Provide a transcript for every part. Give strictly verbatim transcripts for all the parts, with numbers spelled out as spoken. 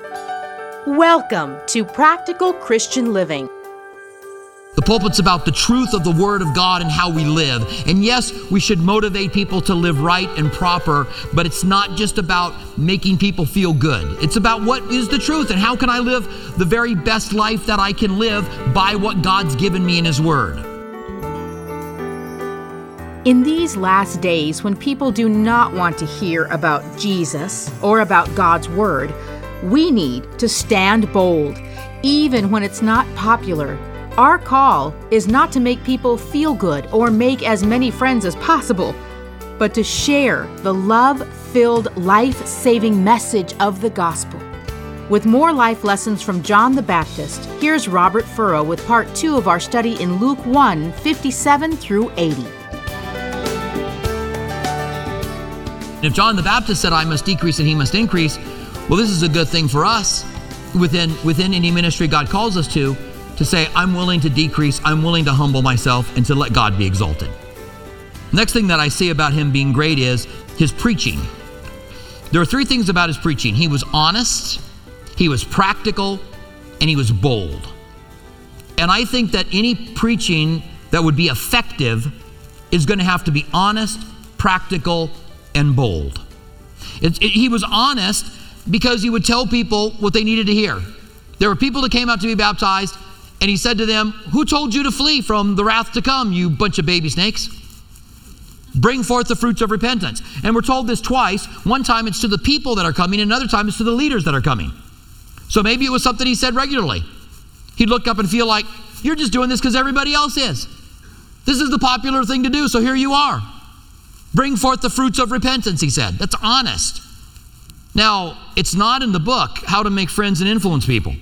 Welcome to Practical Christian Living. The pulpit's about the truth of the Word of God and how we live. And yes, we should motivate people to live right and proper, but it's not just about making people feel good. It's about what is the truth and how can I live the very best life that I can live by what God's given me in His Word. In these last days, when people do not want to hear about Jesus or about God's Word, we need to stand bold, even when it's not popular. Our call is not to make people feel good or make as many friends as possible, but to share the love-filled, life-saving message of the gospel. With more life lessons from John the Baptist, here's Robert Furrow with part two of our study in Luke one, fifty-seven through eighty. If John the Baptist said, I must decrease and he must increase, well, this is a good thing for us within, within any ministry God calls us to, to say, I'm willing to decrease, I'm willing to humble myself, and to let God be exalted. Next thing that I see about him being great is his preaching. There are three things about his preaching. He was honest, he was practical, and he was bold. And I think that any preaching that would be effective is going to have to be honest, practical, and bold. It, it, he was honest because he would tell people what they needed to hear. There were people that came out to be baptized, and he said to them, who told you to flee from the wrath to come, you bunch of baby snakes? Bring forth the fruits of repentance. And we're told this twice. One time it's to the people that are coming, and another time it's to the leaders that are coming. So maybe it was something he said regularly. He'd look up and feel like, you're just doing this because everybody else is. This is the popular thing to do, so here you are. Bring forth the fruits of repentance, he said. That's honest. Now, it's not in the book, How to Make Friends and Influence People.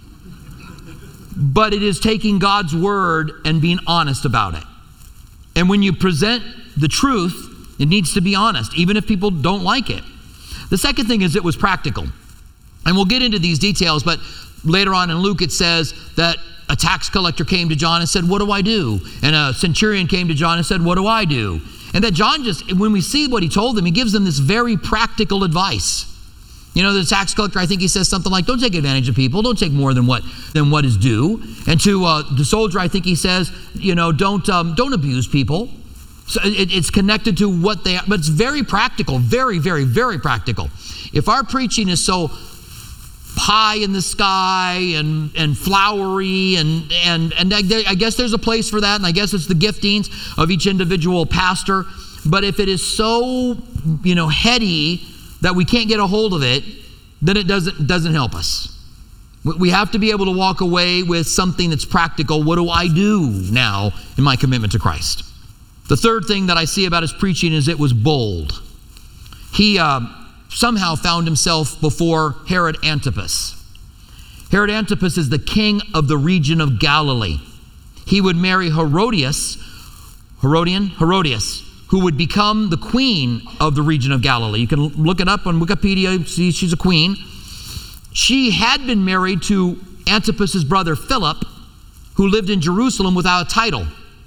But it is taking God's word and being honest about it. And when you present the truth, it needs to be honest, even if people don't like it. The second thing is it was practical. And we'll get into these details, but later on in Luke it says that a tax collector came to John and said, what do I do? And a centurion came to John and said, what do I do? And that John just, when we see what he told them, he gives them this very practical advice. You know, the tax collector, I think he says something like, don't take advantage of people. Don't take more than what than what is due. And to uh, the soldier, I think he says, you know, don't um, don't abuse people. So it, it's connected to what they are, but it's very practical, very, very, very practical. If our preaching is so high in the sky and, and flowery, and, and, and I guess there's a place for that, and I guess it's the giftings of each individual pastor. But if it is so, you know, heady that we can't get a hold of it, then it doesn't doesn't help us. We have to be able to walk away with something that's practical. What do I do now in my commitment to Christ? The third thing that I see about his preaching is it was bold. He uh, somehow found himself before Herod Antipas. Herod Antipas is the king of the region of Galilee. He would marry Herodias, Herodian, Herodias, who would become the queen of the region of Galilee. You can look it up on Wikipedia, see she's a queen. She had been married to Antipas's brother Philip, who lived in Jerusalem without a title.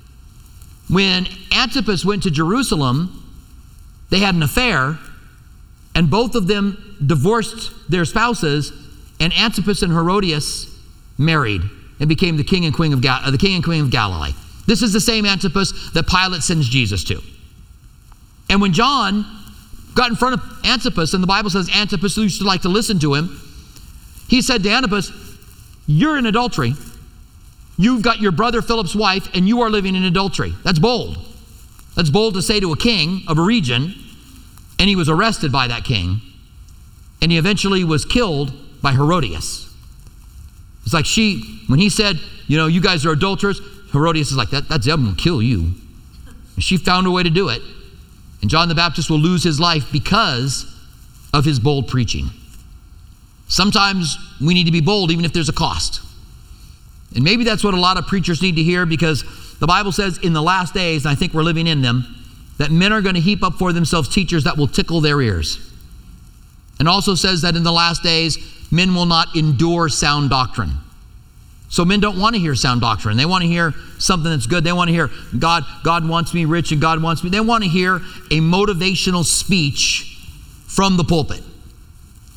When Antipas went to Jerusalem, they had an affair, and both of them divorced their spouses, and Antipas and Herodias married and became the king and queen of Gal- uh, the king and queen of Galilee. This is the same Antipas that Pilate sends Jesus to. And when John got in front of Antipas, and the Bible says Antipas used to like to listen to him, he said to Antipas, you're in adultery. You've got your brother Philip's wife, and you are living in adultery. That's bold. That's bold to say to a king of a region. And he was arrested by that king. And he eventually was killed by Herodias. It's like she, when he said, you know, you guys are adulterers, Herodias is like, that, that's I'm going to kill you. And she found a way to do it. And John the Baptist will lose his life because of his bold preaching. Sometimes we need to be bold even if there's a cost. And maybe that's what a lot of preachers need to hear, because the Bible says in the last days, and I think we're living in them, that men are going to heap up for themselves teachers that will tickle their ears. And also says that in the last days, men will not endure sound doctrine. So men don't want to hear sound doctrine. They want to hear something that's good. They want to hear, God, God wants me rich and God wants me. They want to hear a motivational speech from the pulpit.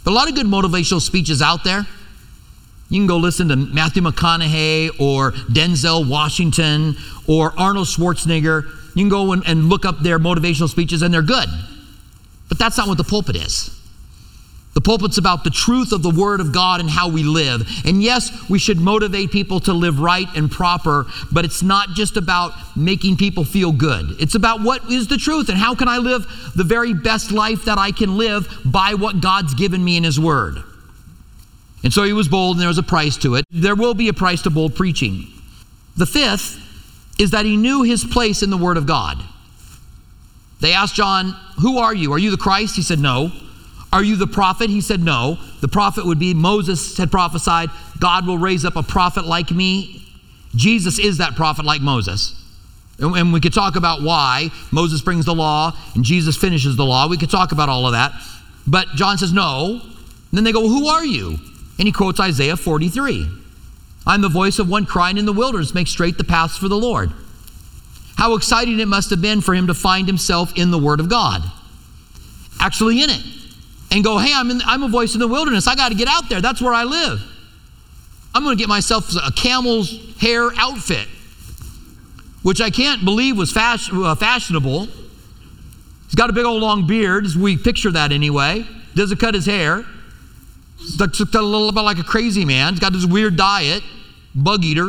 But a lot of good motivational speeches out there. You can go listen to Matthew McConaughey or Denzel Washington or Arnold Schwarzenegger. You can go and, and look up their motivational speeches, and they're good. But that's not what the pulpit is. The pulpit's about the truth of the Word of God and how we live. And yes, we should motivate people to live right and proper, but it's not just about making people feel good. It's about what is the truth and how can I live the very best life that I can live by what God's given me in His Word. And so he was bold, and there was a price to it. There will be a price to bold preaching. The fifth is that he knew his place in the Word of God. They asked John, who are you? Are you the Christ? He said, no. Are you the prophet? He said, no. The prophet would be, Moses had prophesied, God will raise up a prophet like me. Jesus is that prophet like Moses. And, and we could talk about why. Moses brings the law, and Jesus finishes the law. We could talk about all of that. But John says, no. And then they go, well, who are you? And he quotes Isaiah forty-three. I'm the voice of one crying in the wilderness, make straight the paths for the Lord. How exciting it must have been for him to find himself in the Word of God. Actually in it. And go, hey, I'm, in, I'm a voice in the wilderness. I got to get out there. That's where I live. I'm going to get myself a camel's hair outfit, which I can't believe was fashion, uh, fashionable. He's got a big old long beard, as we picture that anyway. Doesn't cut his hair. He's a little bit like a crazy man. He's got this weird diet, bug eater.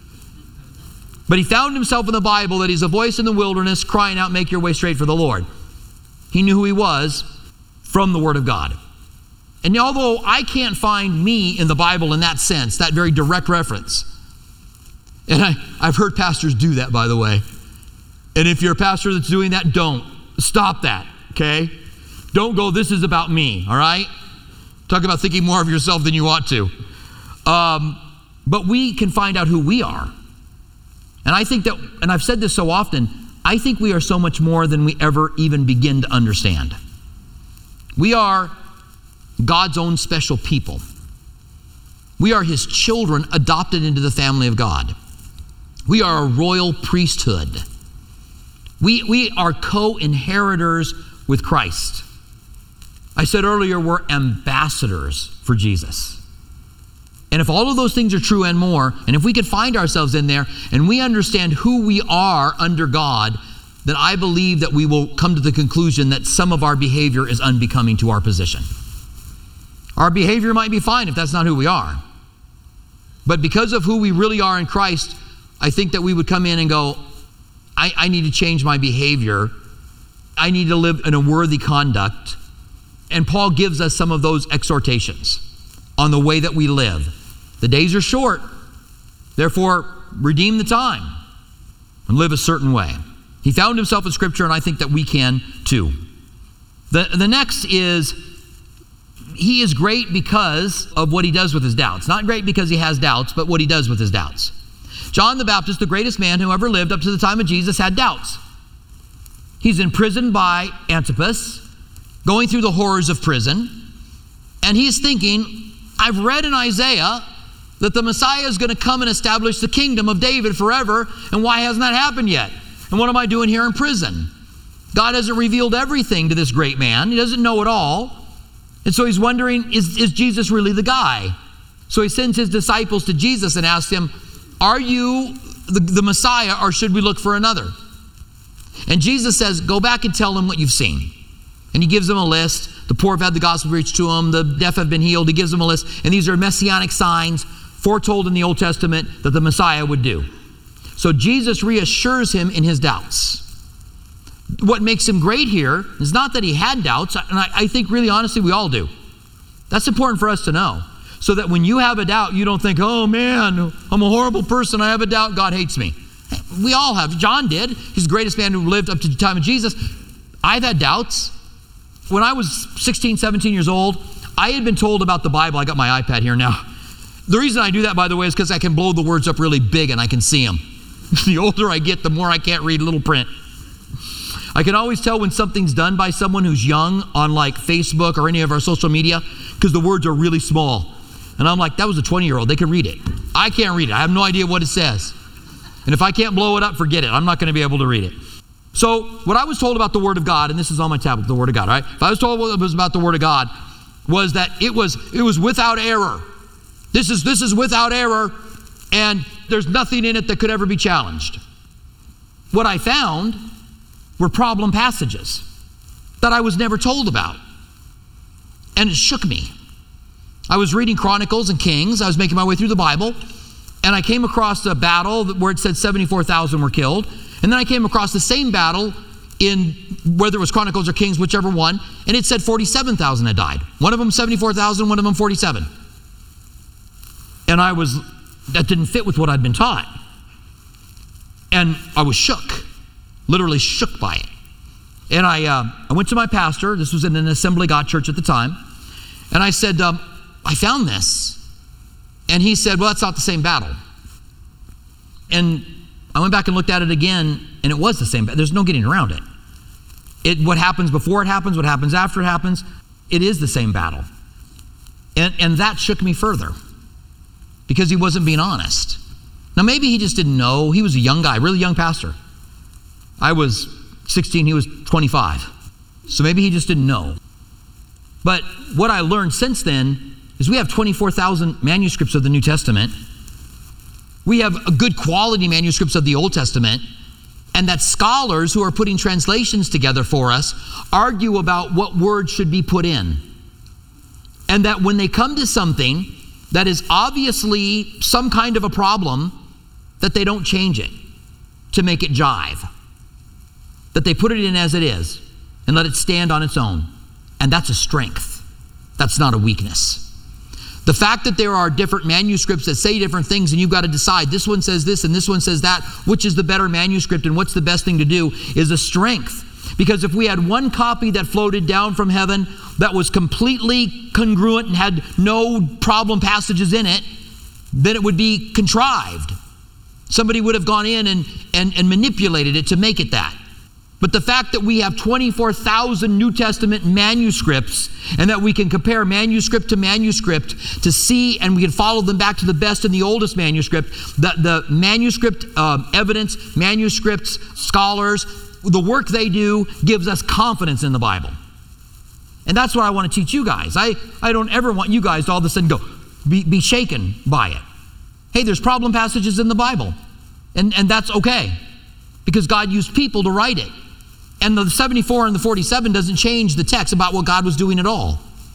But he found himself in the Bible that he's a voice in the wilderness crying out, make your way straight for the Lord. He knew who he was from the Word of God. And although I can't find me in the Bible in that sense, that very direct reference, and I, I've heard pastors do that, by the way. And if you're a pastor that's doing that, don't. Stop that, okay? Don't go, this is about me, all right? Talk about thinking more of yourself than you ought to. Um, but we can find out who we are. And I think that, and I've said this so often, I think we are so much more than we ever even begin to understand. We are God's own special people. We are His children adopted into the family of God. We are a royal priesthood. We, we are co-inheritors with Christ. I said earlier, we're ambassadors for Jesus. And if all of those things are true and more, and if we could find ourselves in there and we understand who we are under God, then I believe that we will come to the conclusion that some of our behavior is unbecoming to our position. Our behavior might be fine if that's not who we are. But because of who we really are in Christ, I think that we would come in and go, I, I need to change my behavior. I need to live in a worthy conduct. And Paul gives us some of those exhortations on the way that we live. The days are short. Therefore, redeem the time and live a certain way. He found himself in Scripture, and I think that we can too. The, the next is, he is great because of what he does with his doubts. Not great because he has doubts, but what he does with his doubts. John the Baptist, the greatest man who ever lived up to the time of Jesus, had doubts. He's imprisoned by Antipas, going through the horrors of prison, and he's thinking, I've read in Isaiah that the Messiah is going to come and establish the kingdom of David forever, and why hasn't that happened yet? And what am I doing here in prison? God hasn't revealed everything to this great man. He doesn't know it all. And so he's wondering, is, is Jesus really the guy? So he sends his disciples to Jesus and asks him, are you the, the Messiah, or should we look for another? And Jesus says, go back and tell them what you've seen. And he gives them a list. The poor have had the gospel preached to them. The deaf have been healed. He gives them a list. And these are messianic signs foretold in the Old Testament that the Messiah would do. So Jesus reassures him in his doubts. What makes him great here is not that he had doubts, and I, I think really honestly we all do. That's important for us to know. So that when you have a doubt, you don't think, oh man, I'm a horrible person, I have a doubt, God hates me. We all have. John did. He's the greatest man who lived up to the time of Jesus. I've had doubts. When I was sixteen, seventeen years old, I had been told about the Bible. I got my iPad here now. The reason I do that, by the way, is because I can blow the words up really big and I can see them. The older I get, the more I can't read little print. I can always tell when something's done by someone who's young on like Facebook or any of our social media because the words are really small. And I'm like, that was a twenty-year-old. They can read it. I can't read it. I have no idea what it says. And if I can't blow it up, forget it. I'm not going to be able to read it. So what I was told about the Word of God, and this is on my tablet, the Word of God, all right? If I was told what it was about the Word of God, was that it was it was without error. This is this is without error, and there's nothing in it that could ever be challenged. What I found were problem passages that I was never told about. And it shook me. I was reading Chronicles and Kings. I was making my way through the Bible, and I came across a battle where it said seventy-four thousand were killed. And then I came across the same battle in whether it was Chronicles or Kings, whichever one, and it said forty-seven thousand had died. One of them seventy-four thousand, one of them forty-seven. And I was, that didn't fit with what I'd been taught. And I was shook, literally shook by it. And I uh, I went to my pastor. This was in an Assembly of God church at the time. And I said, um, I found this. And he said, well, that's not the same battle. And I went back and looked at it again, and it was the same battle. There's no getting around it. It. What happens before it happens, what happens after it happens, it is the same battle. And, and that shook me further because he wasn't being honest. Now, maybe he just didn't know. He was a young guy, really young pastor. I was sixteen, he was twenty-five. So maybe he just didn't know. But what I learned since then is we have twenty-four thousand manuscripts of the New Testament. We have a good quality manuscripts of the Old Testament, and that scholars who are putting translations together for us argue about what words should be put in. And that when they come to something that is obviously some kind of a problem, that they don't change it to make it jive. That they put it in as it is and let it stand on its own. And that's a strength. That's not a weakness. The fact that there are different manuscripts that say different things and you've got to decide this one says this and this one says that, which is the better manuscript and what's the best thing to do, is a strength. Because if we had one copy that floated down from heaven that was completely congruent and had no problem passages in it, then it would be contrived. Somebody would have gone in and, and, and manipulated it to make it that. But the fact that we have twenty-four thousand New Testament manuscripts and that we can compare manuscript to manuscript to see, and we can follow them back to the best and the oldest manuscript, the, the manuscript uh, evidence, manuscripts, scholars, the work they do gives us confidence in the Bible. And that's what I want to teach you guys. I, I don't ever want you guys to all of a sudden go, be, be shaken by it. Hey, there's problem passages in the Bible. And, and that's okay. Because God used people to write it. And the seventy-four and the forty-seven doesn't change the text about what God was doing at all.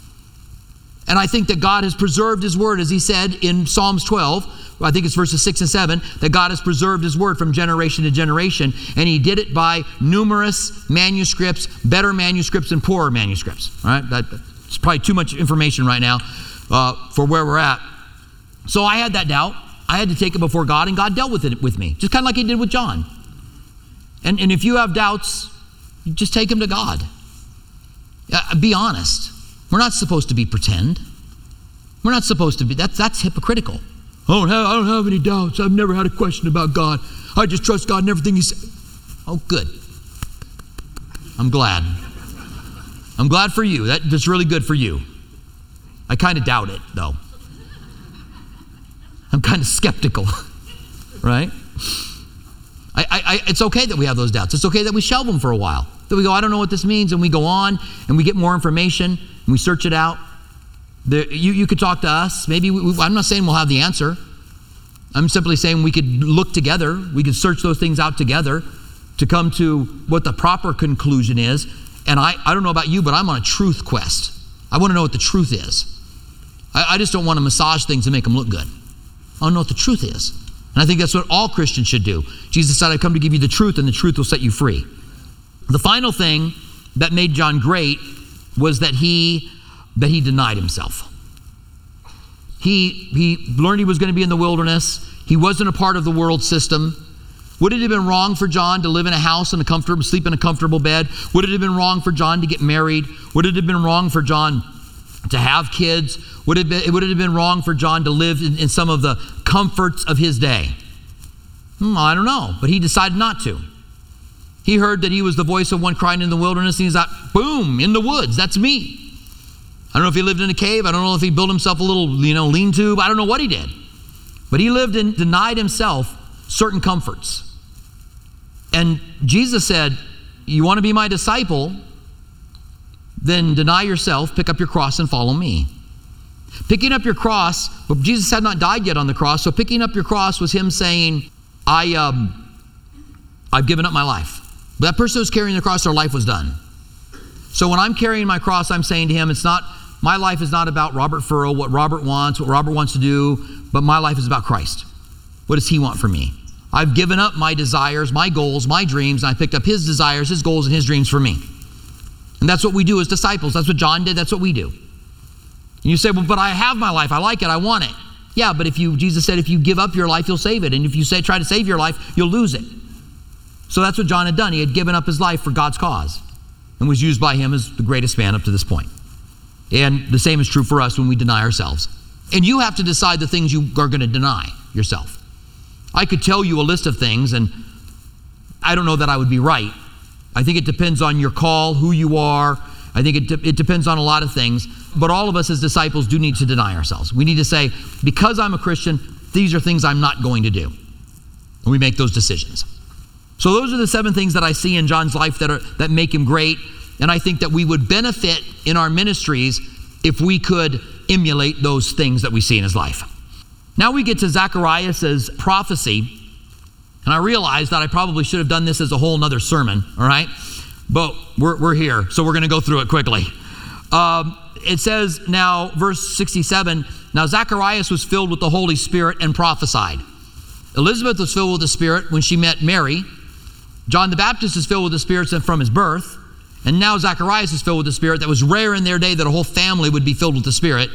And I think that God has preserved his word, as he said in Psalms twelve, I think it's verses six and seven, that God has preserved his word from generation to generation. And he did it by numerous manuscripts, better manuscripts and poorer manuscripts. All right, that's probably too much information right now uh, for where we're at. So I had that doubt. I had to take it before God, and God dealt with it with me, just kind of like he did with John. And, and if you have doubts, just take them to God. Uh, be honest. We're not supposed to be pretend. We're not supposed to be, that's, that's hypocritical. I don't, have, I don't have any doubts. I've never had a question about God. I just trust God in everything he says. Oh, good. I'm glad. I'm glad for you. That, that's really good for you. I kind of doubt it, though. I'm kind of skeptical, right? I, I, it's okay that we have those doubts. It's okay that we shelve them for a while. That we go, I don't know what this means, and we go on, and we get more information, and we search it out. There, you, you could talk to us. Maybe, we, I'm not saying we'll have the answer. I'm simply saying we could look together. We could search those things out together to come to what the proper conclusion is. And I, I don't know about you, but I'm on a truth quest. I want to know what the truth is. I, I just don't want to massage things and make them look good. I want to know what the truth is. And I think that's what all Christians should do. Jesus said, I've come to give you the truth, and the truth will set you free. The final thing that made John great was that he that he denied himself. He, he learned he was going to be in the wilderness. He wasn't a part of the world system. Would it have been wrong for John to live in a house and a comfortable, sleep in a comfortable bed? Would it have been wrong for John to get married? Would it have been wrong for John to have kids? Would it, be, would it have been wrong for John to live in, in some of the comforts of his day? Hmm, I don't know, but he decided not to. He heard that he was the voice of one crying in the wilderness, and he's like, boom, in the woods, that's me. I don't know if he lived in a cave. I don't know if he built himself a little, you know, lean-to. I don't know what he did. But he lived and denied himself certain comforts. And Jesus said, you want to be my disciple? then deny yourself, pick up your cross and follow me. Picking up your cross, but Jesus had not died yet on the cross, so picking up your cross was him saying, I, um, I've given up my life. But that person who's carrying the cross, their life was done. So when I'm carrying my cross, I'm saying to him, it's not, my life is not about Robert Furrow, what Robert wants, what Robert wants to do, but my life is about Christ. What does he want for me? I've given up my desires, my goals, my dreams, and I picked up his desires, his goals, and his dreams for me. And that's what we do as disciples. That's what John did. That's what we do. And you say, well, but I have my life. I like it. I want it. Yeah, but if you, Jesus said, if you give up your life, you'll save it. And if you say, try to save your life, you'll lose it. So that's what John had done. He had given up his life for God's cause and was used by him as the greatest man up to this point. And the same is true for us when we deny ourselves. And you have to decide the things you are going to deny yourself. I could tell you a list of things, and I don't know that I would be right. I think it depends on your call, who you are. I think it, de- it depends on a lot of things. But all of us as disciples do need to deny ourselves. We need to say, because I'm a Christian, these are things I'm not going to do. And we make those decisions. So those are the seven things that I see in John's life that are that make him great. And I think that we would benefit in our ministries if we could emulate those things that we see in his life. Now we get to Zacharias' prophecy. And I realize that I probably should have done this as a whole nother sermon, all right? But we're, we're here, so we're going to go through it quickly. Um, it says now, verse sixty-seven, now Zacharias was filled with the Holy Spirit and prophesied. Elizabeth was filled with the Spirit when she met Mary. John the Baptist is filled with the Spirit from his birth. And now Zacharias is filled with the Spirit. That was rare in their day that a whole family would be filled with the Spirit.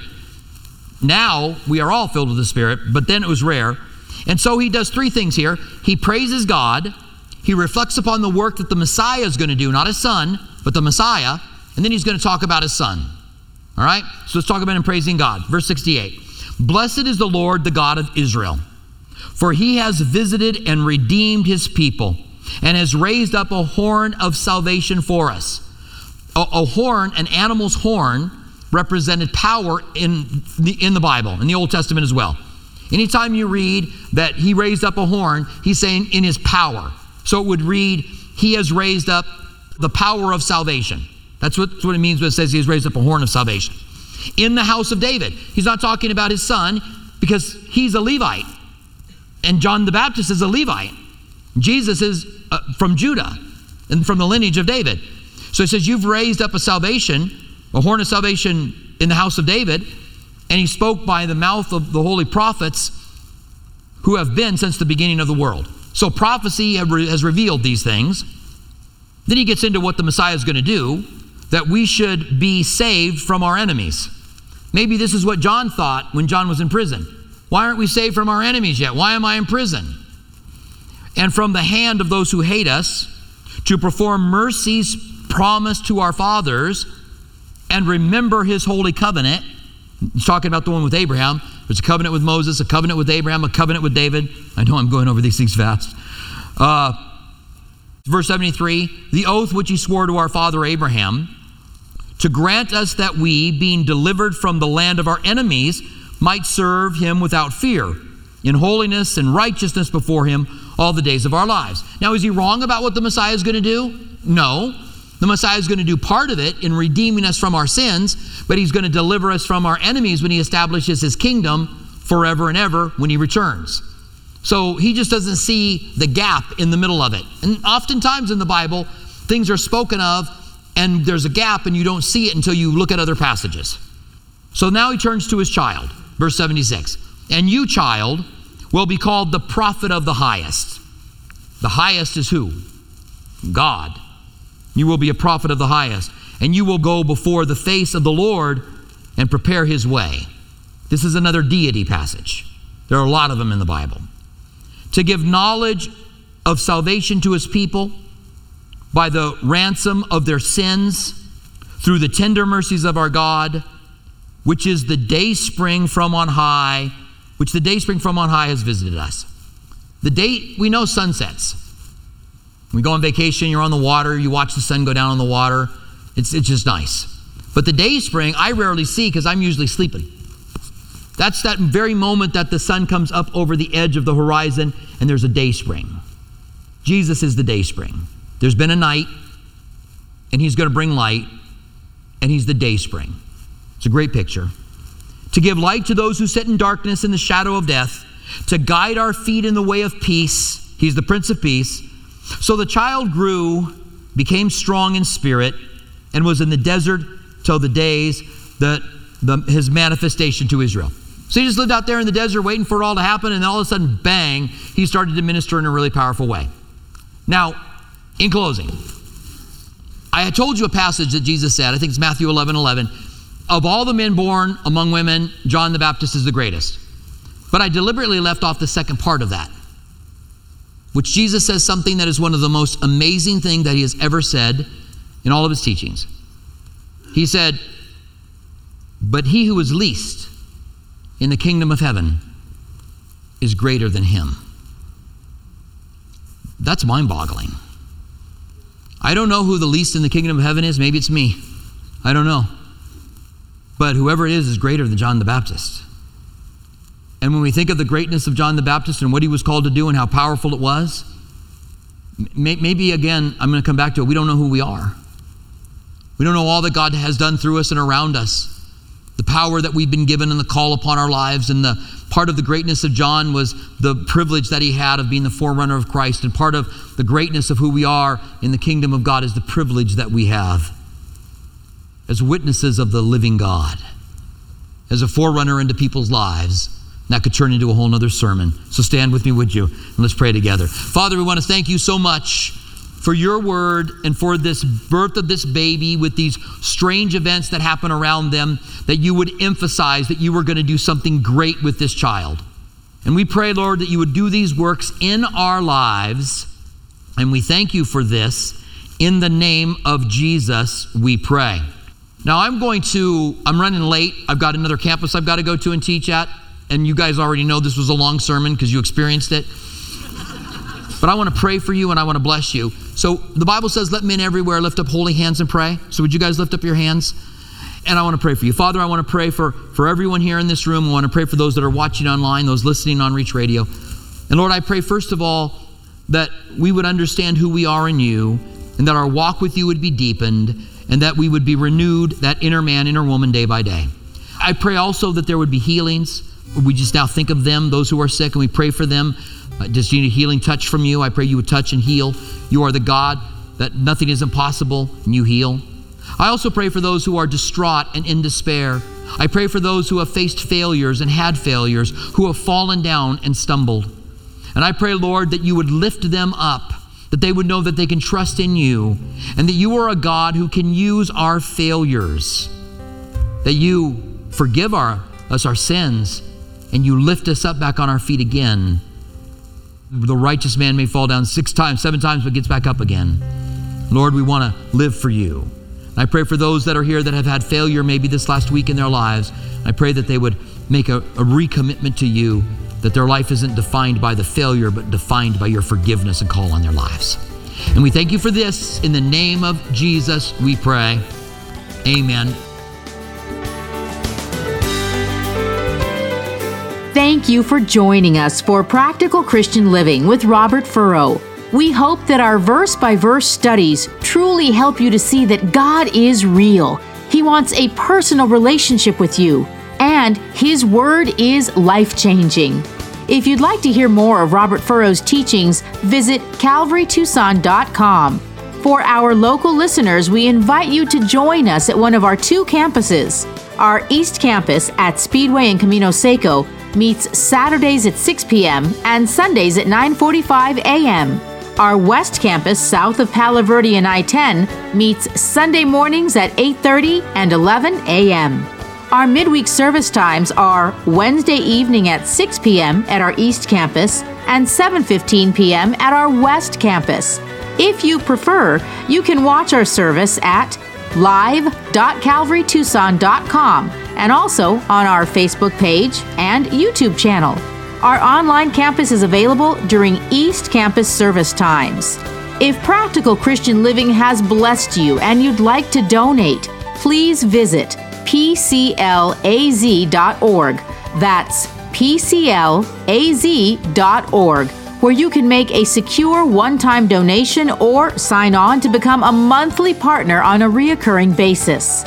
Now we are all filled with the Spirit, but then it was rare. And so he does three things here. He praises God. He reflects upon the work that the Messiah is going to do, not his son, but the Messiah. And then he's going to talk about his son. All right? So let's talk about him praising God. Verse sixty-eight. Blessed is the Lord, the God of Israel, for he has visited and redeemed his people and has raised up a horn of salvation for us. A, a horn, an animal's horn, represented power in the, in the Bible, in the Old Testament as well. Anytime you read that he raised up a horn, he's saying in his power. So it would read, he has raised up the power of salvation. That's what, that's what it means when it says he has raised up a horn of salvation. In the house of David. He's not talking about his son because he's a Levite. And John the Baptist is a Levite. Jesus is uh, from Judah and from the lineage of David. So it says you've raised up a salvation, a horn of salvation in the house of David. And he spoke by the mouth of the holy prophets who have been since the beginning of the world. So prophecy has revealed these things. Then he gets into what the Messiah is going to do, that we should be saved from our enemies. Maybe this is what John thought when John was in prison. Why aren't we saved from our enemies yet? Why am I in prison? And from the hand of those who hate us, to perform mercies promised to our fathers and remember his holy covenant. He's talking about the one with Abraham. There's a covenant with Moses, a covenant with Abraham, a covenant with David. I know I'm going over these things fast. Uh, verse seventy-three, the oath which he swore to our father Abraham, to grant us that we, being delivered from the land of our enemies, might serve him without fear, in holiness and righteousness before him all the days of our lives. Now, is he wrong about what the Messiah is going to do? No. The Messiah is going to do part of it in redeeming us from our sins, but he's going to deliver us from our enemies when he establishes his kingdom forever and ever when he returns. So he just doesn't see the gap in the middle of it. And oftentimes in the Bible, things are spoken of and there's a gap and you don't see it until you look at other passages. So now he turns to his child, verse seventy-six. And you, child, will be called the prophet of the highest. The highest is who? God. You will be a prophet of the highest, and you will go before the face of the Lord and prepare his way. This is another deity passage. There are a lot of them in the Bible. To give knowledge of salvation to his people by the ransom of their sins through the tender mercies of our God, which is the day spring from on high, which the day spring from on high has visited us. The day, we know sunsets. We go on vacation, you're on the water, you watch the sun go down on the water. It's, it's just nice. But the day spring, I rarely see because I'm usually sleeping. That's that very moment that the sun comes up over the edge of the horizon and there's a day spring. Jesus is the day spring. There's been a night and he's going to bring light. and he's the day spring. It's a great picture. To give light to those who sit in darkness in the shadow of death, to guide our feet in the way of peace. He's the Prince of Peace. So the child grew, became strong in spirit, and was in the desert till the days that the, his manifestation to Israel. So he just lived out there in the desert waiting for it all to happen, and all of a sudden, bang, he started to minister in a really powerful way. Now, in closing, I had told you a passage that Jesus said, I think it's Matthew eleven eleven, of all the men born among women, John the Baptist is the greatest. But I deliberately left off the second part of that, which Jesus says something that is one of the most amazing things that he has ever said in all of his teachings. He said, but he who is least in the kingdom of heaven is greater than him. That's mind-boggling. I don't know who the least in the kingdom of heaven is. Maybe it's me. I don't know. But whoever it is is greater than John the Baptist. And when we think of the greatness of John the Baptist and what he was called to do and how powerful it was, maybe again, I'm going to come back to it. We don't know who we are. We don't know all that God has done through us and around us. The power that we've been given and the call upon our lives. And the part of the greatness of John was the privilege that he had of being the forerunner of Christ. And part of the greatness of who we are in the kingdom of God is the privilege that we have as witnesses of the living God, as a forerunner into people's lives. And that could turn into a whole nother sermon. So stand with me, would you? And let's pray together. Father, we want to thank you so much for your word and for this birth of this baby with these strange events that happen around them, that you would emphasize that you were going to do something great with this child. And we pray, Lord, that you would do these works in our lives. And we thank you for this. In the name of Jesus, we pray. Now I'm going to, I'm running late. I've got another campus I've got to go to and teach at. And you guys already know this was a long sermon because you experienced it. But I want to pray for you and I want to bless you. So the Bible says, let men everywhere lift up holy hands and pray. So would you guys lift up your hands? And I want to pray for you. Father, I want to pray for, for everyone here in this room. I want to pray for those that are watching online, those listening on Reach Radio. And Lord, I pray first of all that we would understand who we are in you and that our walk with you would be deepened and that we would be renewed, that inner man, inner woman, day by day. I pray also that there would be healings. We just now think of them, those who are sick, and we pray for them. Uh, just need a healing touch from you. I pray you would touch and heal. You are the God that nothing is impossible, and you heal. I also pray for those who are distraught and in despair. I pray for those who have faced failures and had failures, who have fallen down and stumbled. And I pray, Lord, that you would lift them up, that they would know that they can trust in you, and that you are a God who can use our failures, that you forgive our, us our sins, and you lift us up back on our feet again. The righteous man may fall down six times, seven times, but gets back up again. Lord, we want to live for you. I pray for those that are here that have had failure maybe this last week in their lives. I pray that they would make a, a recommitment to you, that their life isn't defined by the failure, but defined by your forgiveness and call on their lives. And we thank you for this. In the name of Jesus, we pray. Amen. Thank you for joining us for Practical Christian Living with Robert Furrow. We hope that our verse-by-verse studies truly help you to see that God is real. He wants a personal relationship with you, and His Word is life-changing. If you'd like to hear more of Robert Furrow's teachings, visit calvary tucson dot com. For our local listeners, we invite you to join us at one of our two campuses. Our East Campus at Speedway and Camino Seco meets Saturdays at six p.m. and Sundays at nine forty-five a.m. Our West Campus, south of Palo Verde and I ten, meets Sunday mornings at eight thirty and eleven a.m. Our midweek service times are Wednesday evening at six p.m. at our East Campus and seven fifteen p.m. at our West Campus. If you prefer, you can watch our service at live dot calvary tucson dot com and also on our Facebook page and YouTube channel. Our online campus is available during East Campus service times. If Practical Christian Living has blessed you and you'd like to donate, please visit p c l a z dot org. That's p c l a z dot org, where you can make a secure one-time donation or sign on to become a monthly partner on a reoccurring basis.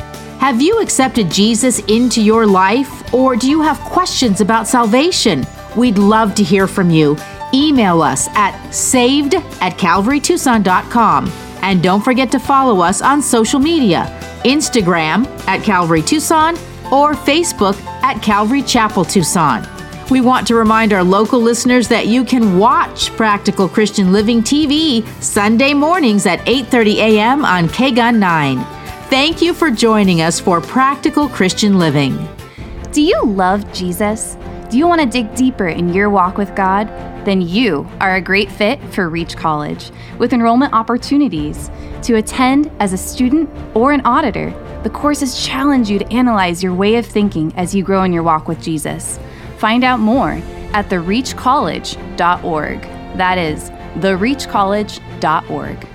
Have you accepted Jesus into your life, or do you have questions about salvation? We'd love to hear from you. Email us at saved at calvary tucson dot com. And don't forget to follow us on social media, Instagram at Calvary Tucson or Facebook at Calvary Chapel Tucson. We want to remind our local listeners that you can watch Practical Christian Living T V Sunday mornings at eight thirty a.m. on K G U N nine. Thank you for joining us for Practical Christian Living. Do you love Jesus? Do you want to dig deeper in your walk with God? Then you are a great fit for Reach College, with enrollment opportunities. To attend as a student or an auditor, the courses challenge you to analyze your way of thinking as you grow in your walk with Jesus. Find out more at the reach college dot org. That is the reach college dot org.